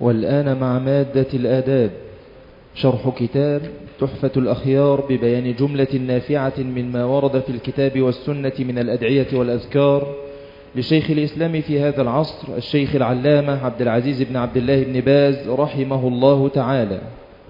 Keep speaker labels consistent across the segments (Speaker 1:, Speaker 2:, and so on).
Speaker 1: والآن مع مادة الآداب شرح كتاب تحفة الأخيار ببيان جملة نافعة مما ورد في الكتاب والسنة من الأدعية والأذكار لشيخ الإسلام في هذا العصر الشيخ العلامة عبد العزيز بن عبد الله بن باز رحمه الله تعالى.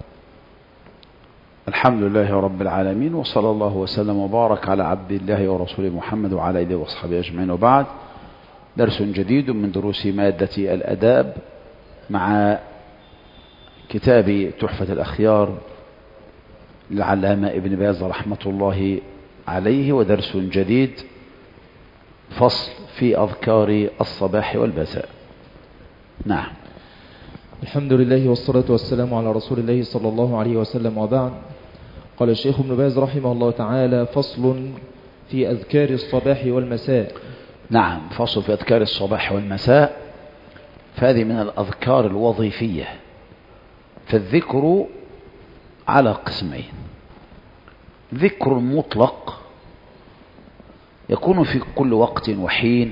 Speaker 2: الحمد لله رب العالمين، وصلى الله وسلم وبارك على عبد الله ورسوله محمد وعلى آله وصحبه أجمعين، وبعد. درس جديد من دروس مادة الأداب مع كتاب تحفة الأخيار للعلامة ابن باز رحمة الله عليه، ودرس جديد فصل في أذكار الصباح والمساء. نعم.
Speaker 1: الحمد لله والصلاة والسلام على رسول الله صلى الله عليه وسلم، وبعد. قال الشيخ ابن باز رحمه الله تعالى: فصل في أذكار الصباح والمساء.
Speaker 2: نعم، فصل في أذكار الصباح والمساء، فهذه من الأذكار الوظيفية. فالذكر على قسمين: ذكر مطلق يكون في كل وقت وحين،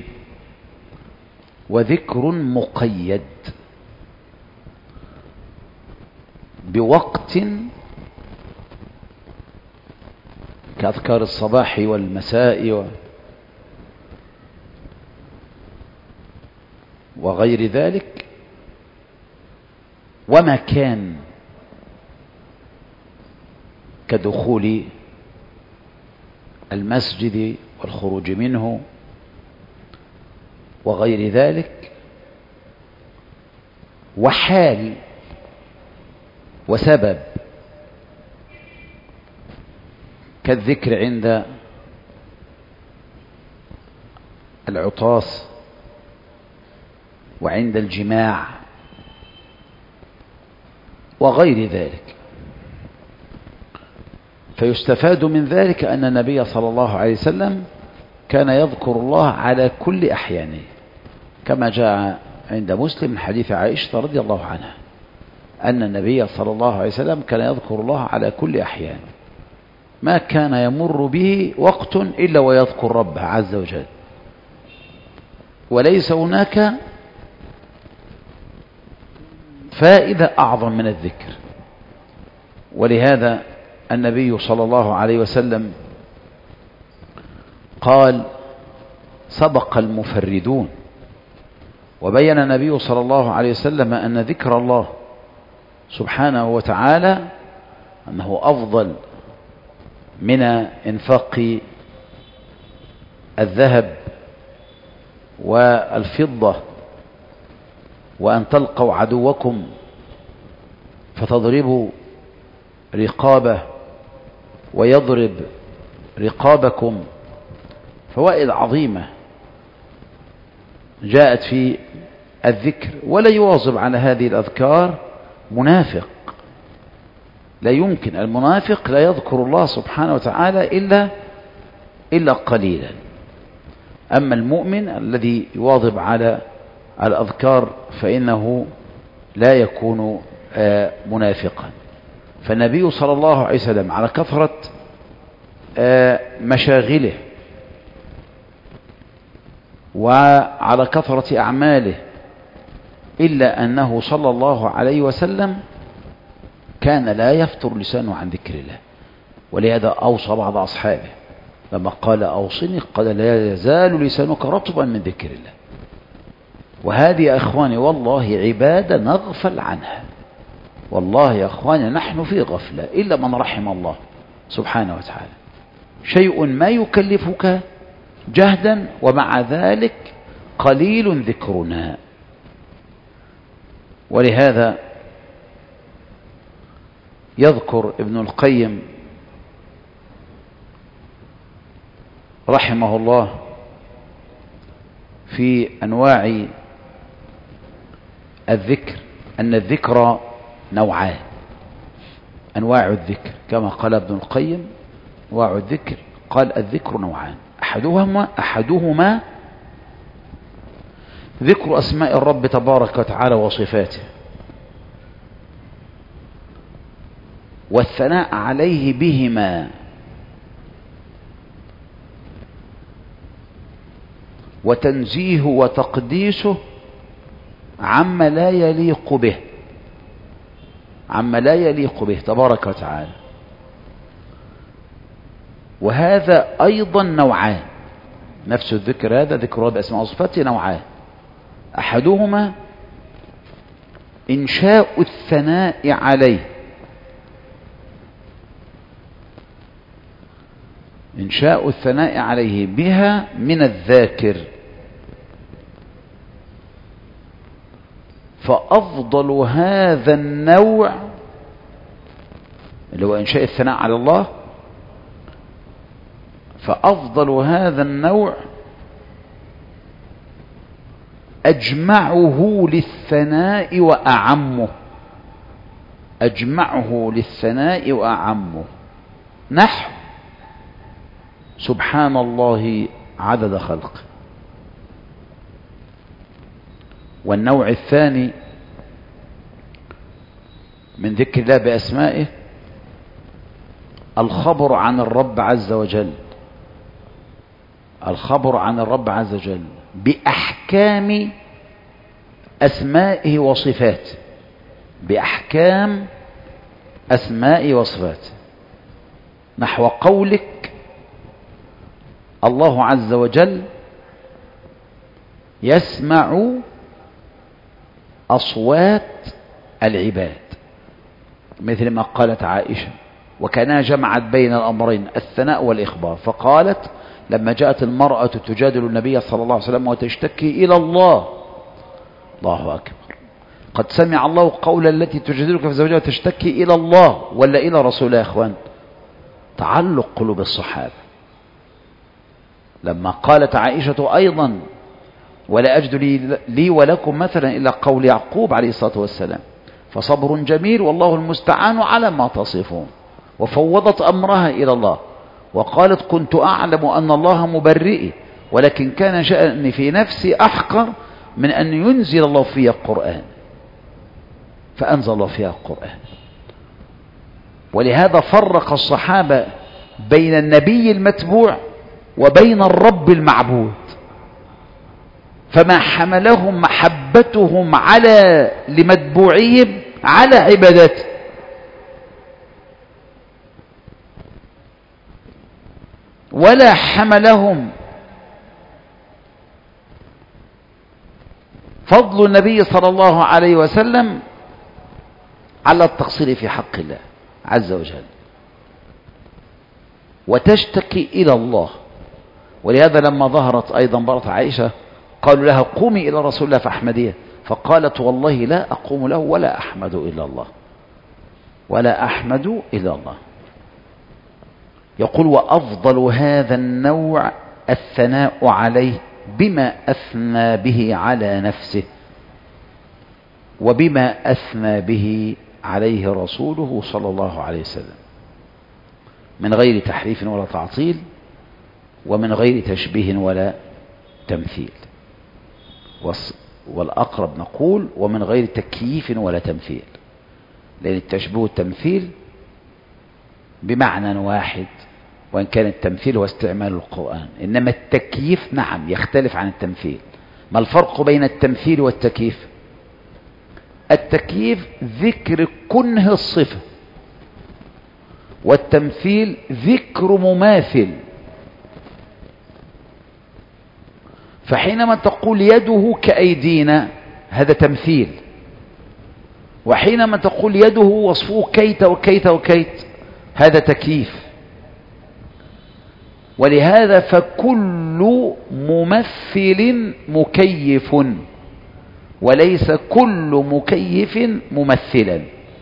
Speaker 2: وذكر مقيد بوقت كأذكار الصباح والمساء وغير ذلك، ومكان كدخول المسجد والخروج منه وغير ذلك، وحال وسبب كالذكر عند العطاس وعند الجماع وغير ذلك. فيستفاد من ذلك أن النبي صلى الله عليه وسلم كان يذكر الله على كل أحيانه، كما جاء عند مسلم من حديث عائشة رضي الله عنها أن النبي صلى الله عليه وسلم كان يذكر الله على كل أحيانه، ما كان يمر به وقت إلا ويذكر ربه عز وجل، وليس هناك فائدة أعظم من الذكر. ولهذا النبي صلى الله عليه وسلم قال: سبق المفردون. وبين النبي صلى الله عليه وسلم أن ذكر الله سبحانه وتعالى أنه أفضل من إنفاق الذهب والفضة، وأن تلقوا عدوكم فتضربوا رقابه ويضرب رقابكم. فوائد عظيمة جاءت في الذكر، ولا يواظب على هذه الأذكار منافق. لا يمكن، المنافق لا يذكر الله سبحانه وتعالى إلا قليلا. أما المؤمن الذي يواظب على الأذكار فإنه لا يكون منافقا. فالنبي صلى الله عليه وسلم على كثرة مشاغله وعلى كثرة أعماله، إلا أنه صلى الله عليه وسلم كان لا يفتر لسانه عن ذكر الله. ولهذا أوصى بعض أصحابه لما قال: أوصني، قال: لا يزال لسانك رطبا من ذكر الله. وهذه يا أخواني والله عبادة نغفل عنها. والله يا أخواني نحن في غفلة إلا من رحم الله سبحانه وتعالى. شيء ما يكلفك جهدا، ومع ذلك قليل ذكرنا. ولهذا يذكر ابن القيم رحمه الله في أنواع الذكر أن الذكر نوعان. أنواع الذكر كما قال ابن القيم: أنواع الذكر، قال: الذكر نوعان، أحدهما ذكر أسماء الرب تبارك وتعالى وصفاته، والثناء عليه بهما، وتنزيهه وتقديسه عما لا يليق به. عما لا يليق به تبارك وتعالى. وهذا أيضا نوعان، نفس الذكر هذا ذكر الله بأسماء وصفاته نوعان. أحدهما إنشاء الثناء عليه، إنشاء الثناء عليه بها من الذاكر، فأفضل هذا النوع اللي هو إنشاء الثناء على الله، فأفضل هذا النوع أجمعه للثناء وأعمه، أجمعه للثناء وأعمه، نحو سبحان الله عدد خلقه. والنوع الثاني من ذكر الله بأسمائه الخبر عن الرب عز وجل، الخبر عن الرب عز وجل بأحكام أسمائه وصفاته، بأحكام أسمائه وصفاته، نحو قولك الله عز وجل يسمع أصوات العباد، مثل ما قالت عائشة وكانها جمعت بين الأمرين الثناء والإخبار، فقالت لما جاءت المرأة تجادل النبي صلى الله عليه وسلم وتشتكي إلى الله، الله أكبر، قد سمع الله قول التي تجادلك في زوجها وتشتكي إلى الله ولا إلى رسوله يا أخوان؟ تعلق قلوب الصحابة. لما قالت عائشة أيضا ولا أجد لي ولكم مثلا إلا قول يعقوب عليه الصلاة والسلام، فصبر جميل والله المستعان على ما تصفون، وفوضت أمرها إلى الله وقالت كنت أعلم أن الله مبرئي ولكن كان شأني في نفسي أحقر من أن ينزل الله فيها القرآن، فأنزل الله فيها القرآن. ولهذا فرق الصحابة بين النبي المتبوع وبين الرب المعبود، فما حملهم محبتهم على لمتبوعيهم على عبادته، ولا حملهم فضل النبي صلى الله عليه وسلم على التقصير في حق الله عز وجل، وتشتكي إلى الله. ولهذا لما ظهرت أيضا برة عائشة قالوا لها قومي إلى رسول الله فاحمديه، فقالت والله لا أقوم له ولا أحمد إلا الله، ولا أحمد إلا الله. يقول وأفضل هذا النوع الثناء عليه بما أثنى به على نفسه وبما أثنى به عليه رسوله صلى الله عليه وسلم، من غير تحريف ولا تعطيل ومن غير تشبيه ولا تمثيل، والأقرب نقول ومن غير تكييف ولا تمثيل، لأن التشبيه والتمثيل بمعنى واحد، وإن كان التمثيل هو استعمال القرآن، إنما التكييف نعم يختلف عن التمثيل. ما الفرق بين التمثيل والتكييف؟ التكييف ذكر كنه الصفة، والتمثيل ذكر مماثل. فحينما تقول يده كأيدينا هذا تمثيل، وحينما تقول يده وصفه كيت وكيت وكيت هذا تكييف. ولهذا فكل ممثل مكيف وليس كل مكيف ممثلا.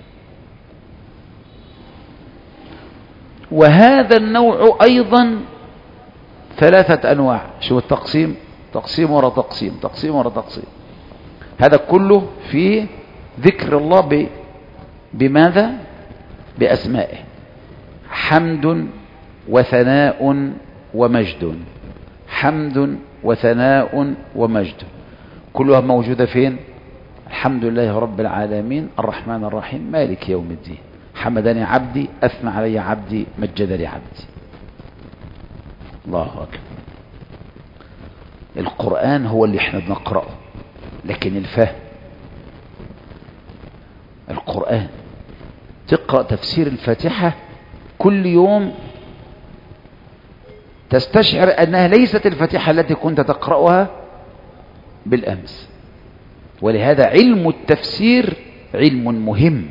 Speaker 2: وهذا النوع أيضا ثلاثة أنواع. شو التقسيم؟ تقسيم ورا تقسيم، تقسيم ورا تقسيم. هذا كله في ذكر الله بماذا؟ بأسمائه، حمد وثناء ومجد، حمد وثناء ومجد، كلها موجودة فين؟ الحمد لله رب العالمين الرحمن الرحيم مالك يوم الدين، حمدني عبدي، أثنى علي عبدي، مجدني عبدي. الله أكبر. القرآن هو اللي احنا بنقرأه، لكن الفهم القرآن تقرأ تفسير الفاتحة كل يوم تستشعر أنها ليست الفاتحة التي كنت تقرأها بالأمس. ولهذا علم التفسير علم مهم،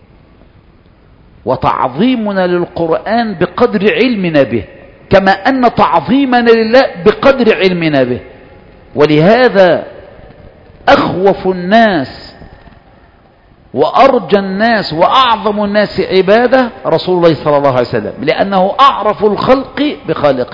Speaker 2: وتعظيمنا للقرآن بقدر علمنا به، كما أن تعظيمنا لله بقدر علمنا به. ولهذا أخوف الناس وأرجى الناس وأعظم الناس عبادة رسول الله صلى الله عليه وسلم، لأنه أعرف الخلق بخالقه.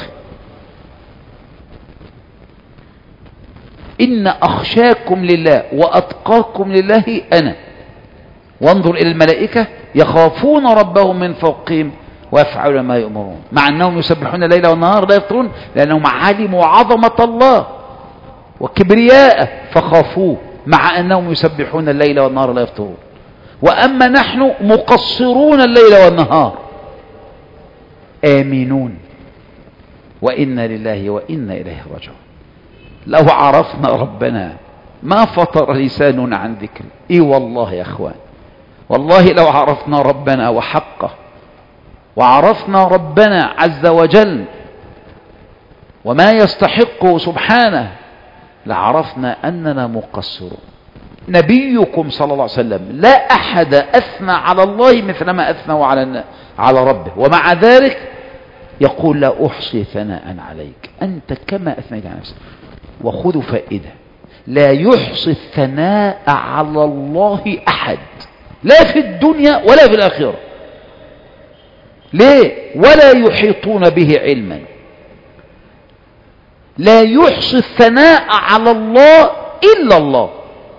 Speaker 2: إن أخشاكم لله وأتقاكم لله أنا. وانظر إلى الملائكة يخافون ربهم من فوقهم ويفعلون ما يؤمرون، مع أنهم يسبحون الليل والنهار لا يفترون، لأنهم علموا عظمة الله وكبرياءه فخافوه، مع أنهم يسبحون الليل والنهار لا يفترون. وأما نحن مقصرون الليل والنهار آمنون، وإنا لله وإنا إليه راجعون. لو عرفنا ربنا ما فطر لساننا عن ذكر. إيه والله يا أخوان، والله لو عرفنا ربنا وحقه، وعرفنا ربنا عز وجل وما يستحقه سبحانه، لعرفنا أننا مقصرون. نبيكم صلى الله عليه وسلم لا أحد أثنى على الله مثلما أثنوا على ربه، ومع ذلك يقول لا أحصي ثناء عليك أنت كما أثنيت على نفسك. وخذوا فائدة، لا يحصي الثناء على الله أحد، لا في الدنيا ولا في الآخرة. ليه؟ ولا يحيطون به علما. لا يحصي الثناء على الله إلا الله.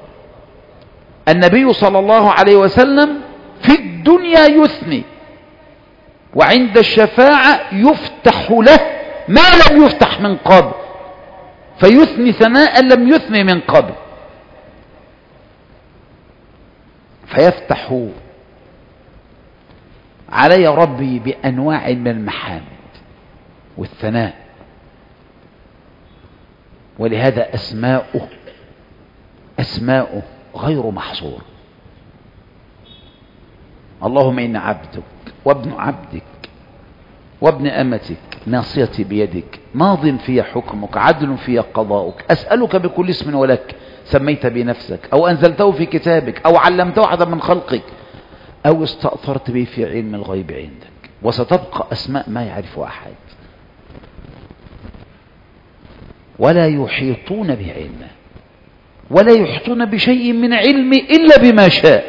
Speaker 2: النبي صلى الله عليه وسلم في الدنيا يثني، وعند الشفاعة يفتح له ما لم يفتح من قبل، فيثني ثناء لم يثني من قبل، فيفتح علي ربي بأنواع من المحامد والثناء. ولهذا أسماؤه غير محصور. اللهم إن عبدك وابن عبدك وابن أمتك ناصيتي بيدك ماض في حكمك عدل في قضاؤك أسألك بكل اسم ولك سميت بنفسك أو أنزلته في كتابك أو علمته أحدا من خلقك أو استأثرت به في علم الغيب عندك. وستبقى أسماء ما يعرف أحد، ولا يحيطون بعلمه، ولا يحيطون بشيء من علمه إلا بما شاء.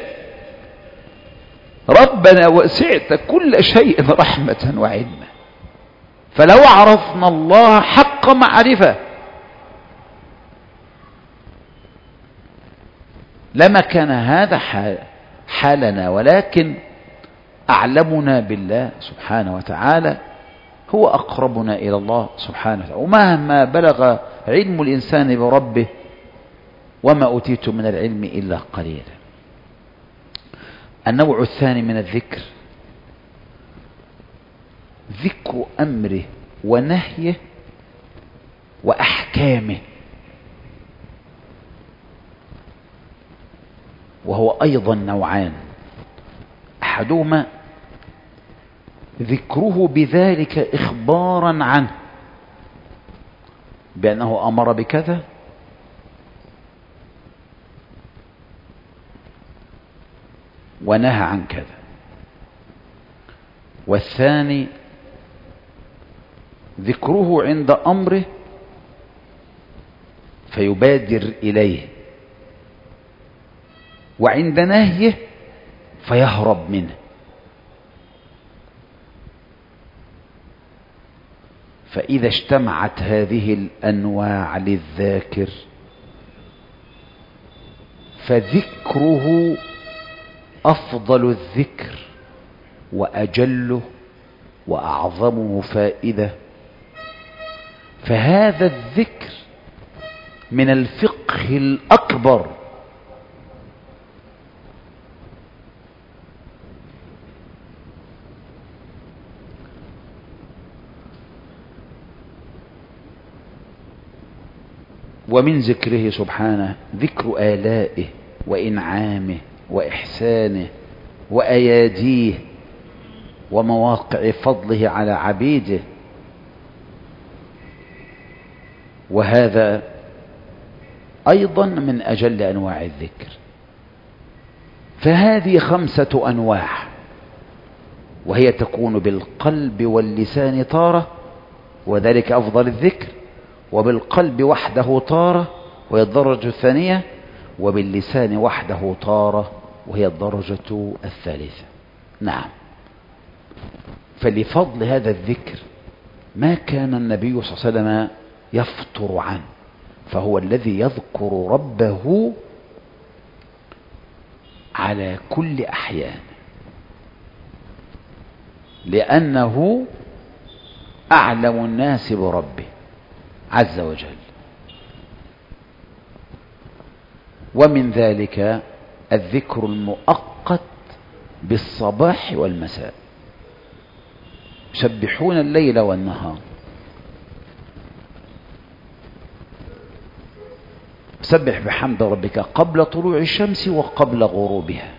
Speaker 2: ربنا وسعت كل شيء رحمة وعلما، فلو عرفنا الله حق معرفة لما كان هذا حالنا. ولكن أعلمنا بالله سبحانه وتعالى هو أقربنا إلى الله سبحانه وتعالى. ومهما بلغ علم الإنسان بربه وما أوتيت من العلم إلا قليلا. النوع الثاني من الذكر ذكر أمره ونهيه وأحكامه، وهو أيضا نوعان. أحدهما ذكره بذلك إخبارا عنه بأنه أمر بكذا ونهى عن كذا. والثاني ذكره عند أمره فيبادر إليه، وعند نهيه فيهرب منه. فإذا اجتمعت هذه الأنواع للذاكر فذكره أفضل الذكر وأجله وأعظمه فائدة. فهذا الذكر من الفقه الأكبر. ومن ذكره سبحانه ذكر آلائه وإنعامه وإحسانه وأياديه ومواقع فضله على عبيده، وهذا أيضا من أجل أنواع الذكر. فهذه 5 أنواع، وهي تكون بالقلب واللسان تارة، وذلك أفضل الذكر، وبالقلب وحده تارة وهي الدرجة الثانية، وباللسان وحده تارة وهي الدرجة الثالثة. نعم. فلفضل هذا الذكر ما كان النبي صلى الله عليه وسلم يفتر عنه، فهو الذي يذكر ربه على كل أحيان، لأنه أعلم الناس بربه عز وجل. ومن ذلك الذكر المؤقت بالصباح والمساء، يسبحون الليل والنهار، سبح بحمد ربك قبل طلوع الشمس وقبل غروبها،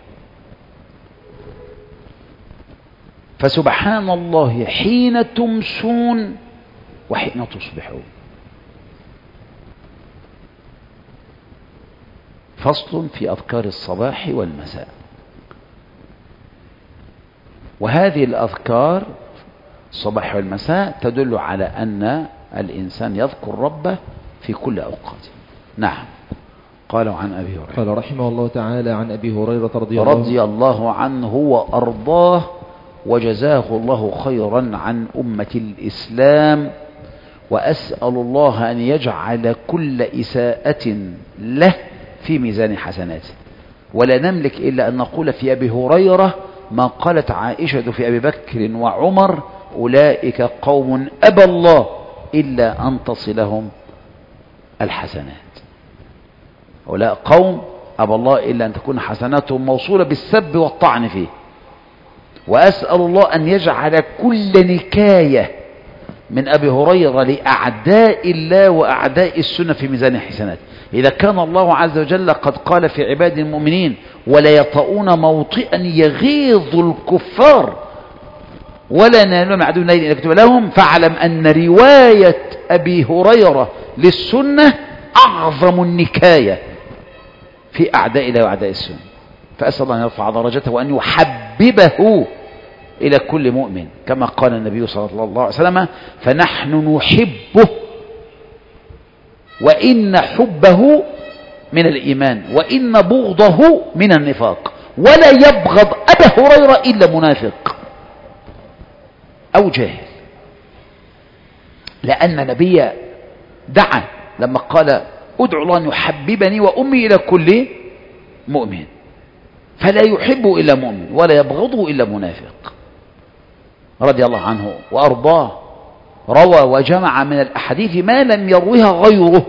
Speaker 2: فسبحان الله حين تمسون وحين تصبحون. فصل في أذكار الصباح والمساء. وهذه الأذكار الصباح والمساء تدل على أن الإنسان يذكر ربه في كل أوقات. نعم. قالوا عن أبي هريرة،
Speaker 1: قال رحمه الله تعالى عن أبي هريرة
Speaker 2: رضي الله عنه وأرضاه وجزاه الله خيرا عن أمة الإسلام، وأسأل الله أن يجعل كل إساءة له في ميزان حسناته. ولا نملك إلا أن نقول في أبي هريرة ما قالت عائشة في أبي بكر وعمر: أولئك قوم أبى الله إلا أن تصلهم الحسنات. أولئك قوم أبى الله إلا أن تكون حسناتهم موصولة بالسب والطعن فيه. وأسأل الله أن يجعل كل نكاية من أبي هريرة لأعداء الله وأعداء السنة في ميزان حسنات. إذا كان الله عز وجل قد قال في عباد المؤمنين: ولا يطؤون موطئا يغيظ الكفار ولا ينالون عدو نيل إلا كتب لهم، فاعلم أن رواية أبي هريرة للسنة أعظم النكاية في أعداء الله وأعداء السنة. فأسأل الله أن يرفع درجته وأن يحببه إلى كل مؤمن، كما قال النبي صلى الله عليه وسلم: فنحن نحبه وإن حبه من الإيمان وإن بغضه من النفاق، ولا يبغض أبا هريرة إلا منافق أو جاهل. لأن النبي دعا لما قال: ادعو الله أن يحببني وأمي إلى كل مؤمن، فلا يحب إلا مؤمن ولا يبغضه إلا منافق. رضي الله عنه وأرضاه، روى وجمع من الأحاديث ما لم يروها غيره،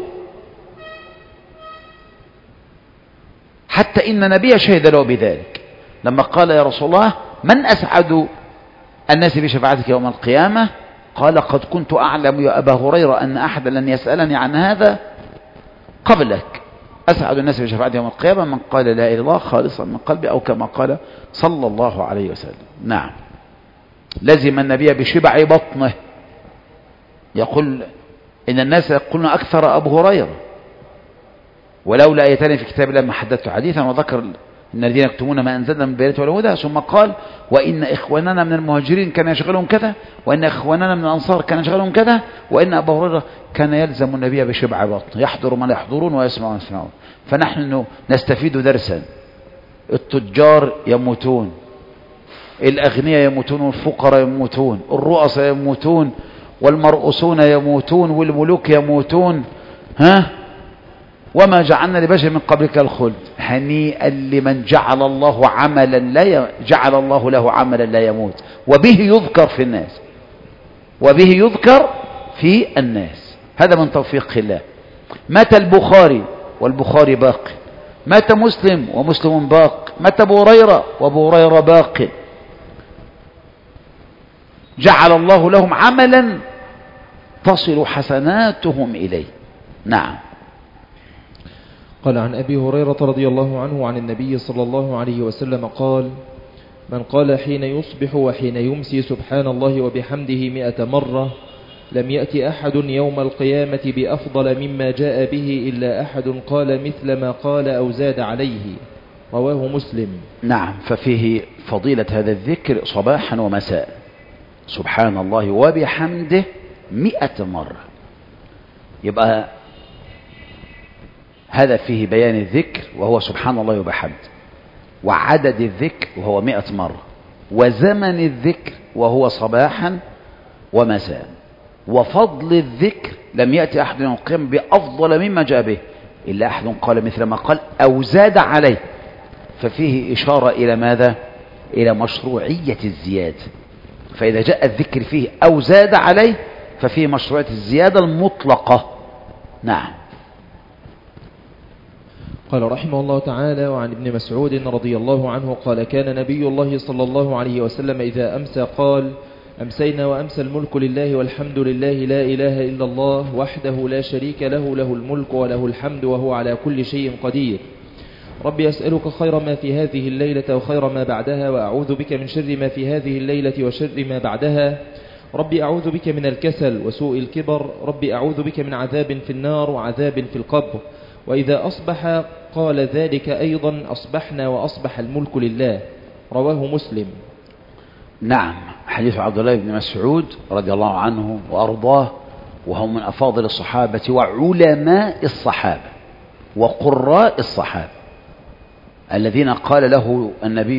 Speaker 2: حتى إن النبي شهد له بذلك لما قال: يا رسول الله، من أسعد الناس بشفاعتك يوم القيامة؟ قال: قد كنت أعلم يا أبا هريرة أن أحدا لن يسألني عن هذا قبلك. أسعد الناس بشفاعتي يوم القيامة من قال لا إله إلا الله خالصا من قلبي، أو كما قال صلى الله عليه وسلم. نعم. لزم النبي بشبع بطنه. يقول إن الناس يقولون أكثر أبو هريرة، ولولا آيتان في كتاب الله ما حدثت حديثا، وذكر إن الذين يكتمون ما أنزلنا من البينات والهدى، ثم قال: وإن إخواننا من المهاجرين كان يشغلهم كذا، وإن إخواننا من الأنصار كان يشغلهم كذا، وإن أبا هريرة كان يلزم النبي بشبع بطن، يحضر ما لا يحضرون ويسمع ما يسمعون. فنحن نستفيد درسا: التجار يموتون، الأغنياء يموتون، والفقراء يموتون، الرؤساء يموتون، والمرؤوسون يموتون، والملوك يموتون، وما جعلنا لبشر من قبلك الخلد. هنيئا لمن جعل الله جعل الله له عملا لا يموت، وبه يذكر في الناس، وبه يذكر في الناس. هذا من توفيق الله. مات البخاري والبخاري باق، مات مسلم ومسلم باق، مات أبو هريرة وأبو هريرة باق. جعل الله لهم عملا تصل حسناتهم إليه. نعم.
Speaker 1: قال عن أبي هريرة رضي الله عنه عن النبي صلى الله عليه وسلم قال: من قال حين يصبح وحين يمسي سبحان الله وبحمده 100 مرة لم يأتي أحد يوم القيامة بأفضل مما جاء به إلا أحد قال مثل ما قال أو زاد عليه. رواه مسلم.
Speaker 2: نعم، ففيه فضيلة هذا الذكر صباحا ومساء، سبحان الله وبحمده 100 مرة. يبقى هذا فيه بيان الذكر وهو سبحان الله وبحمده، وعدد الذكر وهو 100 مرة، وزمن الذكر وهو صباحا ومساء، وفضل الذكر لم يأتي أحد يوم القيامة بأفضل مما جاء به إلا أحد قال مثل ما قال أو زاد عليه. ففيه إشارة إلى ماذا؟ إلى مشروعية الزيادة. فإذا جاء الذكر فيه أو زاد عليه ففيه مشروعية الزيادة المطلقة. نعم.
Speaker 1: قال رحمه الله تعالى: وعن ابن مسعود رضي الله عنه قال: كان نبي الله صلى الله عليه وسلم إذا أمسى قال: أمسينا وأمسى الملك لله والحمد لله لا إله إلا الله وحده لا شريك له، له الملك وله الحمد وهو على كل شيء قدير. ربي أسألك خير ما في هذه الليلة وخير ما بعدها، وأعوذ بك من شر ما في هذه الليلة وشر ما بعدها. ربي أعوذ بك من الكسل وسوء الكبر. ربي أعوذ بك من عذاب في النار وعذاب في القبر. وإذا أصبح قال ذلك أيضا: أصبحنا وأصبح الملك لله. رواه مسلم.
Speaker 2: نعم، حديث عبد الله بن مسعود رضي الله عنه وأرضاه، وهم من أفاضل الصحابة وعلماء الصحابة وقراء الصحابة الذي قال له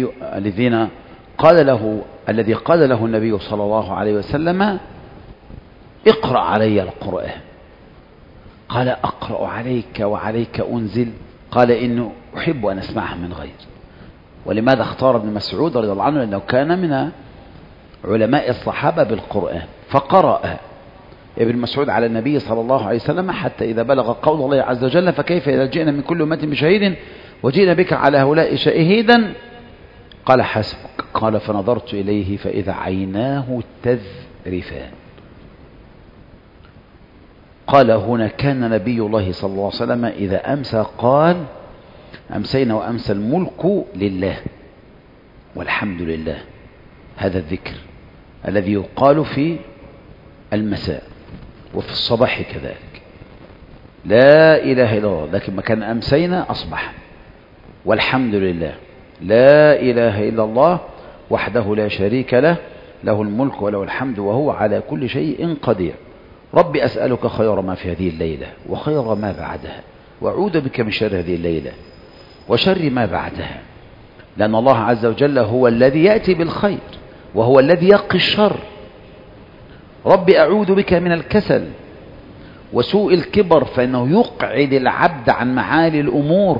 Speaker 2: النبي صلى الله عليه وسلم: اقرأ علي القرآن. قال: أقرأ عليك وعليك أنزل؟ قال: إنه أحب أن أسمعها من غير. ولماذا اختار ابن مسعود رضي الله عنه؟ لأنه كان من علماء الصحابة بالقرآن، فقرأ ابن مسعود على النبي صلى الله عليه وسلم حتى إذا بلغ قول الله عز وجل: فكيف إذا جئنا من كل أمة بشهيد وجئنا بك على هؤلاء شهيدا؟ قال: حسبك. قال: فنظرت إليه فإذا عيناه تذرفان. قال: هنا كان نبي الله صلى الله عليه وسلم إذا أمسى قال: أمسينا وأمسى الملك لله والحمد لله. هذا الذكر الذي يقال في المساء وفي الصباح كذلك، لا إله إلا الله. لكن مكان أمسينا أصبح، والحمد لله، لا إله إلا الله وحده لا شريك له، له الملك وله الحمد وهو على كل شيء قدير. ربي أسألك خير ما في هذه الليلة وخير ما بعدها، وأعوذ بك من شر هذه الليلة وشر ما بعدها، لأن الله عز وجل هو الذي يأتي بالخير وهو الذي يقي الشر. ربي أعوذ بك من الكسل وسوء الكبر، فإنه يقعد العبد عن معالي الأمور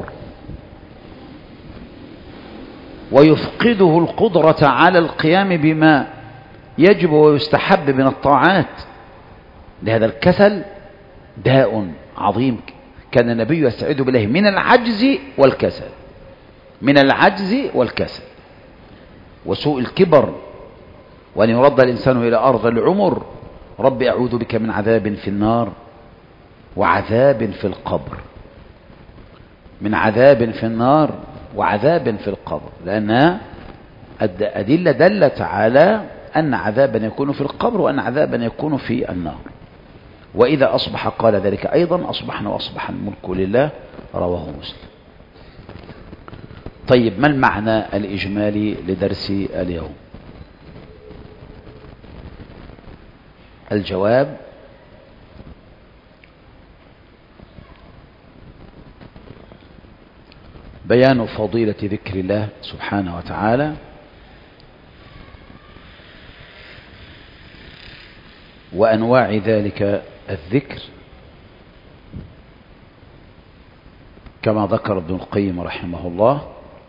Speaker 2: ويفقده القدرة على القيام بما يجب ويستحب من الطاعات. لهذا الكسل داء عظيم، كان النبي يستعيذ بالله من العجز والكسل، من العجز والكسل وسوء الكبر، وأن يرد الإنسان إلى أرض العمر. ربي أعوذ بك من عذاب في النار وعذاب في القبر، من عذاب في النار وعذاب في القبر، لأن الأدلة دلت على أن عذابا يكون في القبر وأن عذابا يكون في النار. وإذا أصبح قال ذلك أيضا: أصبحنا وأصبح الملك لله. رواه مسلم. طيب، ما المعنى الإجمالي لدرس اليوم؟ الجواب: بيان فضيلة ذكر الله سبحانه وتعالى، وأنواع ذلك الذكر كما ذكر ابن القيم رحمه الله،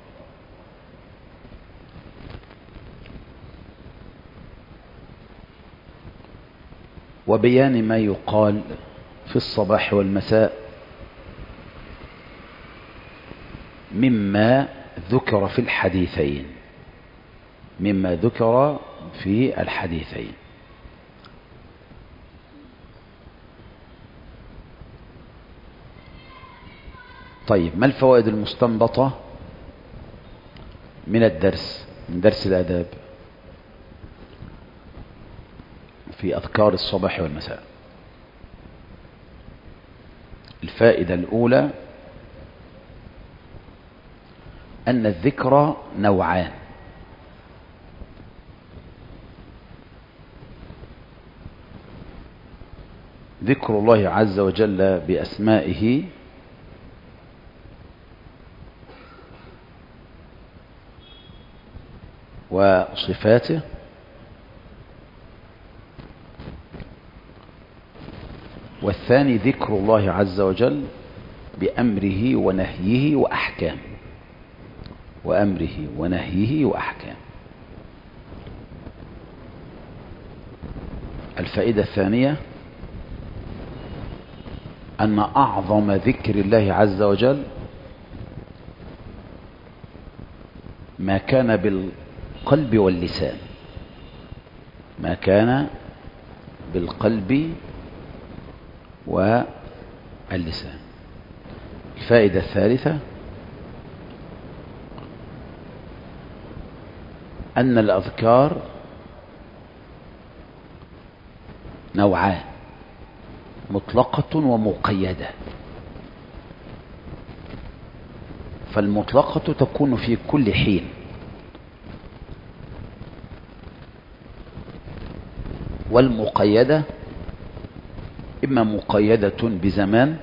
Speaker 2: وبيان ما يقال في الصباح والمساء مما ذكر في الحديثين، مما ذكر في الحديثين. طيب، ما الفوائد المستنبطة من الدرس؟ من درس الآداب في أذكار الصباح والمساء. الفائدة الأولى أن الذكر نوعان: ذكر الله عز وجل بأسمائه وصفاته، والثاني ذكر الله عز وجل بأمره ونهيه وأحكامه. وأمره ونهيه وأحكامه. الفائدة الثانية أن أعظم ذكر الله عز وجل ما كان بالقلب واللسان، ما كان بالقلب واللسان. الفائدة الثالثة أن الأذكار نوعان: مطلقة ومقيدة. فالمطلقة تكون في كل حين، والمقيدة إما مقيدة بزمان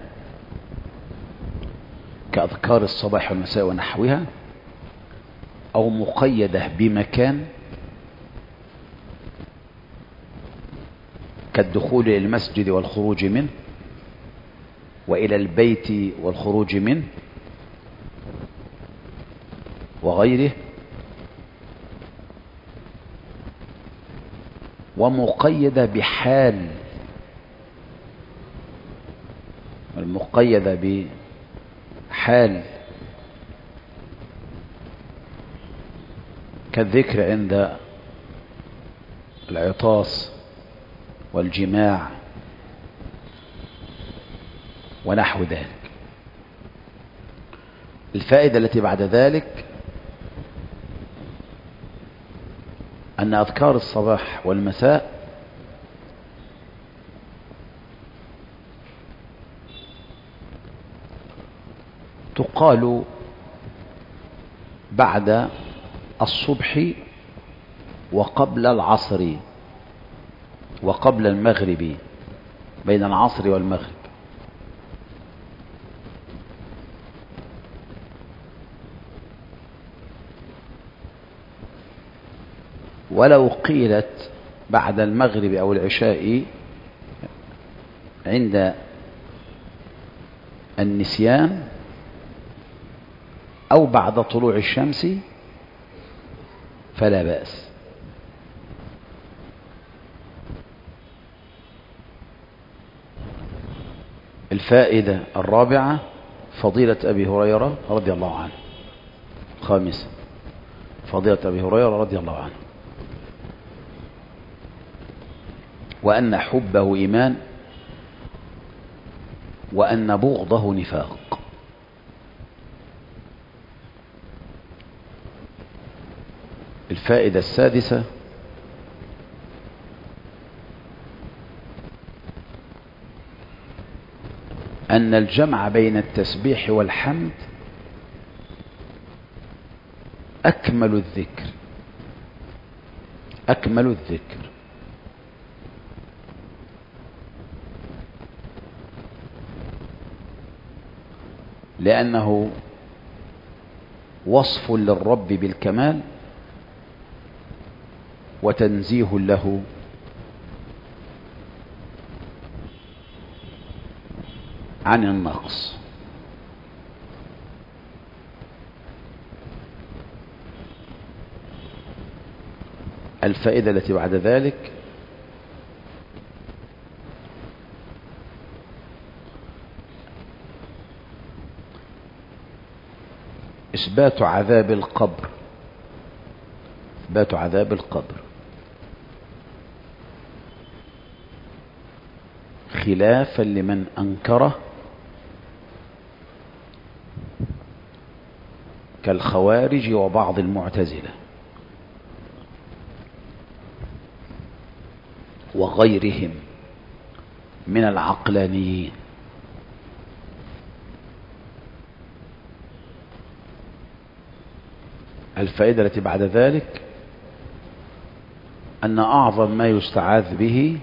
Speaker 2: كأذكار الصباح والمساء ونحوها، أو مقيدة بمكان كالدخول إلى المسجد والخروج منه، وإلى البيت والخروج منه، وغيره. ومقيدة بحال، المقيدة بحال كالذكر عند العطاس والجماع ونحو ذلك. الفائدة التي بعد ذلك أن أذكار الصباح والمساء تقال بعد الصبح وقبل العصر وقبل المغرب، بين العصر والمغرب. ولو قيلت بعد المغرب أو العشاء عند النسيان أو بعد طلوع الشمس فلا بأس. الفائدة الرابعة فضيلة أبي هريرة رضي الله عنه. خامسا فضيلة أبي هريرة رضي الله عنه، وأن حبه إيمان وأن بغضه نفاق. الفائدة السادسة أن الجمع بين التسبيح والحمد أكمل الذكر، أكمل الذكر. لأنه وصف للرب بالكمال وتنزيه له عن النقص. الفائدة التي بعد ذلك إثبات عذاب القبر، إثبات عذاب القبر خلافا لمن أنكره كالخوارج وبعض المعتزلة. وغيرهم من العقلانيين. الفائدة التي بعد ذلك أن أعظم ما يستعاذ به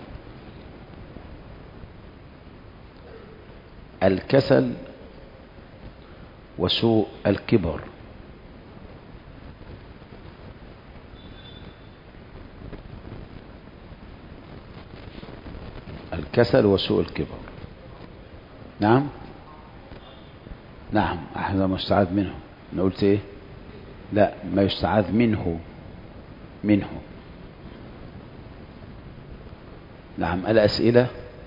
Speaker 2: الكسل وسوء الكبر. الكسل وسوء الكبر. نعم نعم، هذا ما يستعاذ منه. أنا قلت إيه؟ لا، ما يستعاذ منه. نعم. الأسئلة.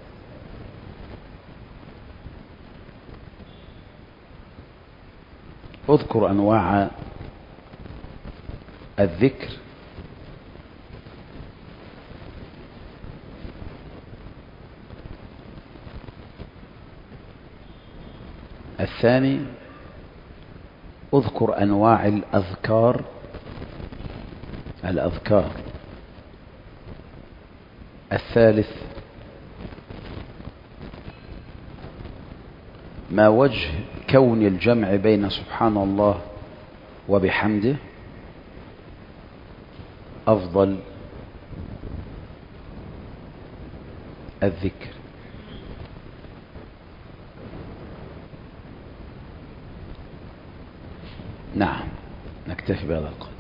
Speaker 2: اذكر أنواع الذكر. الثاني اذكر أنواع الأذكار. الثالث ما وجه كون الجمع بين سبحان الله وبحمده أفضل الذكر. نعم، نكتفي بهذا القدر.